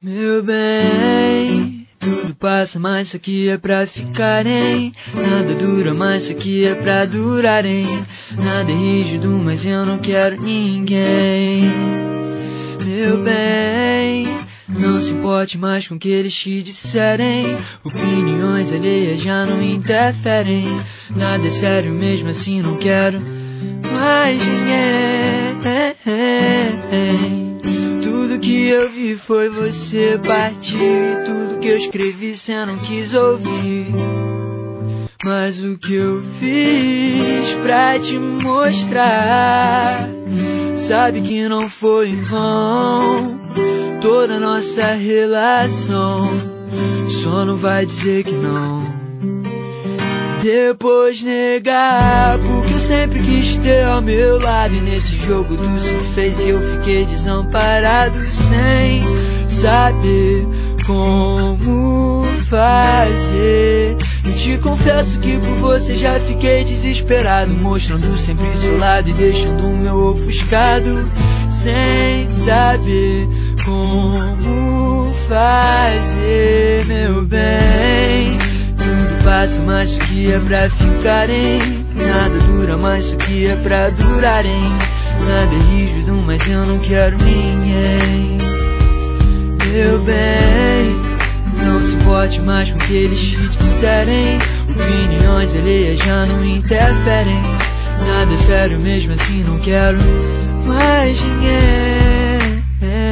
Meu bem, tudo passa, mas isso aqui é pra ficar, hein? Nada dura, mas isso aqui é pra durar, hein? Nada é rígido, mas eu não quero ninguém. Meu bem, não se importe mais com o que eles te disserem. Opiniões alheias já não interferem. Nada é sério, mesmo assim não quero mais ninguém. Tudo que eu vi foi você partir. Tudo que eu escrevi cê não quis ouvir. Mas o que eu fiz pra te mostrar, sabe que não foi em vão toda nossa relação. Só não vai dizer que não, depois negar, porque eu sempre quis ter ao meu lado. E nesse jogo tu se fez e eu fiquei desamparado, sem saber como fazer. Eu te confesso que por você já fiquei desesperado, mostrando sempre seu lado e deixando o meu ofuscado, sem saber como fazer. Meu bem, tudo passa, mas isso aqui é pra ficar, hein? Nada dura, mas isso aqui é pra durar, hein? Nada é rígido, mas eu não quero ninguém. Meu bem, não se importe mais com o que eles te disserem. Opiniões alheias já não interferem. Nada é sério, mesmo assim não quero mais ninguém.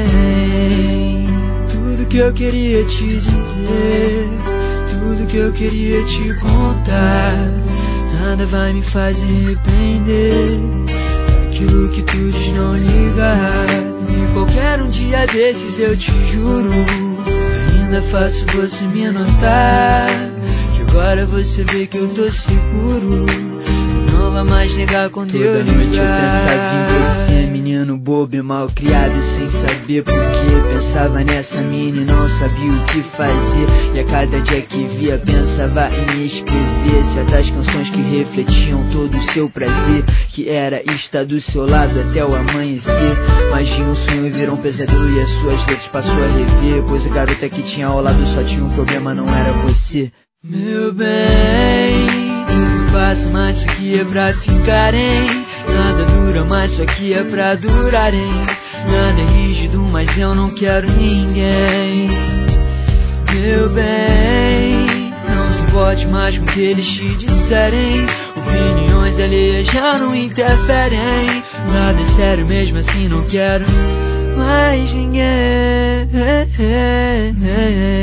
Tudo que eu queria te dizer, tudo que eu queria te contar, nada vai me fazer arrepender daquilo que tu diz não ligar. E qualquer um dia desses eu te juro, ainda faço você me notar, que agora você vê que eu tô seguro. Não vai mais negar quando toda eu ligar. Toda noite eu pensava em você, menino bobo e mal criado, sem saber porquê. Pensava nessa mina e não sabia o que fazer. E a cada dia que via pensava em escrever certas canções que refletiam todo o seu prazer, que era estar do seu lado até o amanhecer. Mas de um sonho virou um pesadelo e as suas letras passou a rever, pois a garota que tinha ao lado só tinha um problema, não era você. Meu bem, tudo passa, mas isso aqui é pra ficar, hein? Nada dura, mas isso aqui é pra durar, hein? Nada é rígido, mas eu não quero ninguém. Meu bem, não se importe mais com o que eles te disserem. Opiniões alheias já não interferem. Nada é sério, mesmo assim não quero mais ninguém.